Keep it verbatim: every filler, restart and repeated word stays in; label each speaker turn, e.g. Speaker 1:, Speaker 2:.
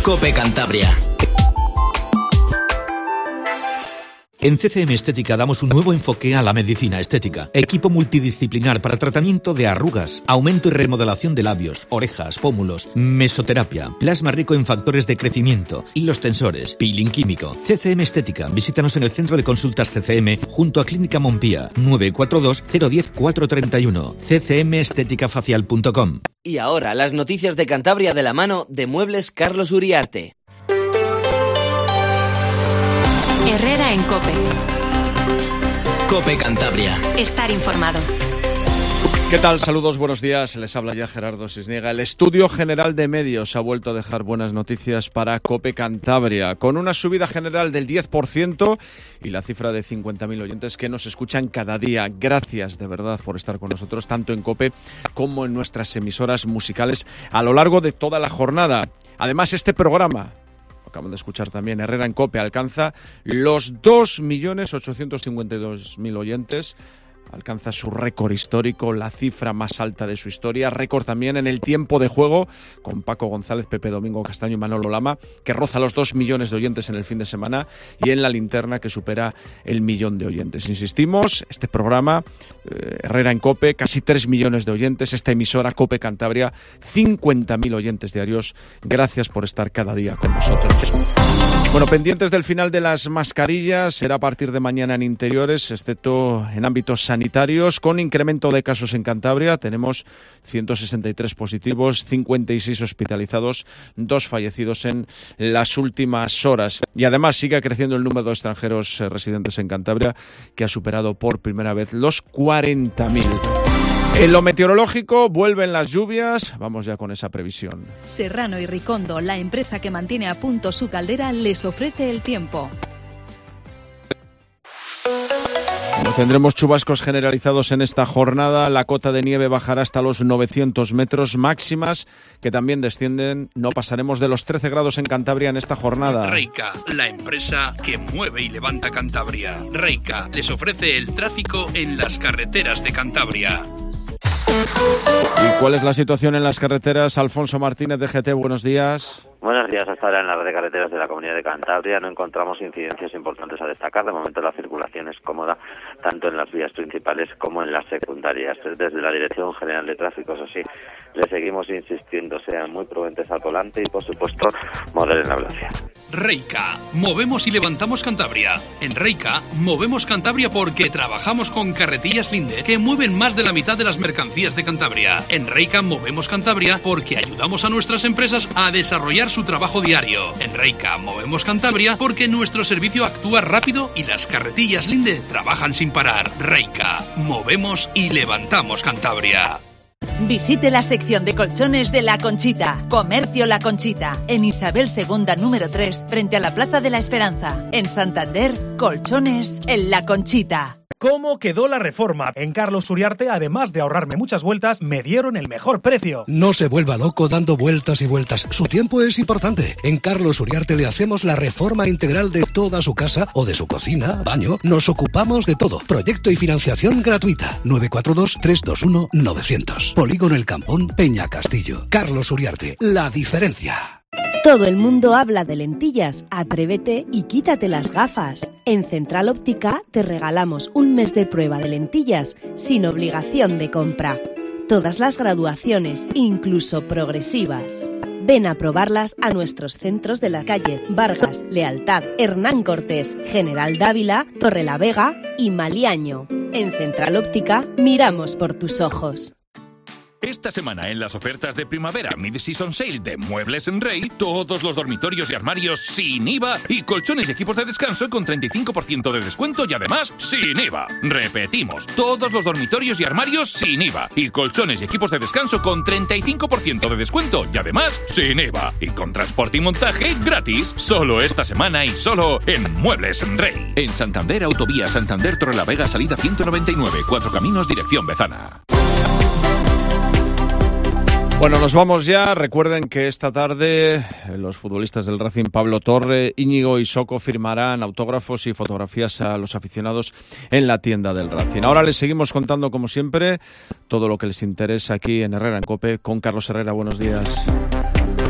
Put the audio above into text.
Speaker 1: COPE Cantabria. En C C M Estética damos un nuevo enfoque a la medicina estética. Equipo multidisciplinar para tratamiento de arrugas, aumento y remodelación de labios, orejas, pómulos, mesoterapia, plasma rico en factores de crecimiento, hilos tensores, peeling químico. C C M Estética. Visítanos en el Centro de Consultas C C M junto a Clínica Montpía, nueve cuatro dos, cero uno cero, cuatro tres uno, c c m estética facial punto com.
Speaker 2: Y ahora las noticias de Cantabria de la mano de Muebles Carlos Uriarte.
Speaker 3: Herrera en COPE.
Speaker 1: COPE Cantabria.
Speaker 3: Estar informado.
Speaker 4: ¿Qué tal? Saludos, buenos días. Les habla ya Gerardo Cisniega. El Estudio General de Medios ha vuelto a dejar buenas noticias para COPE Cantabria, con una subida general del diez por ciento y la cifra de cincuenta mil oyentes que nos escuchan cada día. Gracias de verdad por estar con nosotros, tanto en COPE como en nuestras emisoras musicales a lo largo de toda la jornada. Además, este programa, acaban de escuchar también, Herrera en COPE, alcanza los dos millones ochocientos cincuenta y dos mil oyentes. Alcanza su récord histórico, la cifra más alta de su historia. Récord también en el tiempo de juego, con Paco González, Pepe Domingo Castaño y Manolo Lama, que roza los dos millones de oyentes en el fin de semana, y en la linterna, que supera el millón de oyentes. Insistimos, este programa, eh, Herrera en COPE, casi tres millones de oyentes. Esta emisora, COPE Cantabria, cincuenta mil oyentes diarios. Gracias por estar cada día con nosotros. Bueno, pendientes del final de las mascarillas, será a partir de mañana en interiores, excepto en ámbitos sanitarios, con incremento de casos en Cantabria. Tenemos ciento sesenta y tres positivos, cincuenta y seis hospitalizados, dos fallecidos en las últimas horas. Y además sigue creciendo el número de extranjeros eh, residentes en Cantabria, que ha superado por primera vez los cuarenta mil. En lo meteorológico, vuelven las lluvias. Vamos ya con esa previsión.
Speaker 5: Serrano y Ricondo, la empresa que mantiene a punto su caldera, les ofrece el tiempo.
Speaker 4: No tendremos chubascos generalizados en esta jornada. La cota de nieve bajará hasta los novecientos metros máximas, que también descienden. No pasaremos de los trece grados en Cantabria en esta jornada.
Speaker 6: Reica, la empresa que mueve y levanta Cantabria. Reica les ofrece el tráfico en las carreteras de Cantabria.
Speaker 4: ¿Y cuál es la situación en las carreteras? Alfonso Martínez, de G T, buenos días.
Speaker 7: Buenos días. Hasta ahora en la red de carreteras de la Comunidad de Cantabria no encontramos incidencias importantes a destacar. De momento la circulación es cómoda tanto en las vías principales como en las secundarias. Desde la Dirección General de Tráfico, eso sí, le seguimos insistiendo, sean muy prudentes al volante y, por supuesto, moderen la velocidad.
Speaker 6: Reica, movemos y levantamos Cantabria. En Reica, movemos Cantabria porque trabajamos con Carretillas Linde, que mueven más de la mitad de las mercancías de Cantabria. En Reica, movemos Cantabria porque ayudamos a nuestras empresas a desarrollar su trabajo diario. En Reica, movemos Cantabria porque nuestro servicio actúa rápido y las Carretillas Linde trabajan sin parar. Reica, movemos y levantamos Cantabria.
Speaker 5: Visite la sección de colchones de La Conchita. Comercio La Conchita, en Isabel segunda número tres, frente a la Plaza de la Esperanza. En Santander, colchones en La Conchita.
Speaker 8: ¿Cómo quedó la reforma? En Carlos Uriarte, además de ahorrarme muchas vueltas, me dieron el mejor precio.
Speaker 9: No se vuelva loco dando vueltas y vueltas. Su tiempo es importante. En Carlos Uriarte le hacemos la reforma integral de toda su casa o de su cocina, baño. Nos ocupamos de todo. Proyecto y financiación gratuita. nueve cuatro dos, tres dos uno, nueve cero cero. Polígono El Campón, Peña Castillo. Carlos Uriarte, la diferencia.
Speaker 10: Todo el mundo habla de lentillas. Atrévete y quítate las gafas. En Central Óptica te regalamos un mes de prueba de lentillas sin obligación de compra. Todas las graduaciones, incluso progresivas. Ven a probarlas a nuestros centros de la calle Vargas, Lealtad, Hernán Cortés, General Dávila, Torrelavega y Maliaño. En Central Óptica miramos por tus ojos.
Speaker 11: Esta semana en las ofertas de primavera Mid-Season Sale de Muebles en Rey, todos los dormitorios y armarios sin I V A y colchones y equipos de descanso con treinta y cinco por ciento de descuento y además sin I V A. Repetimos, todos los dormitorios y armarios sin I V A y colchones y equipos de descanso con treinta y cinco por ciento de descuento y además sin I V A. Y con transporte y montaje gratis, solo esta semana y solo en Muebles en Rey. En Santander, Autovía Santander Torrelavega, salida ciento noventa y nueve, Cuatro Caminos, dirección Bezana.
Speaker 4: Bueno, nos vamos ya. Recuerden que esta tarde los futbolistas del Racing, Pablo Torre, Íñigo y Soco, firmarán autógrafos y fotografías a los aficionados en la tienda del Racing. Ahora les seguimos contando, como siempre, todo lo que les interesa aquí en Herrera en COPE con Carlos Herrera. Buenos días.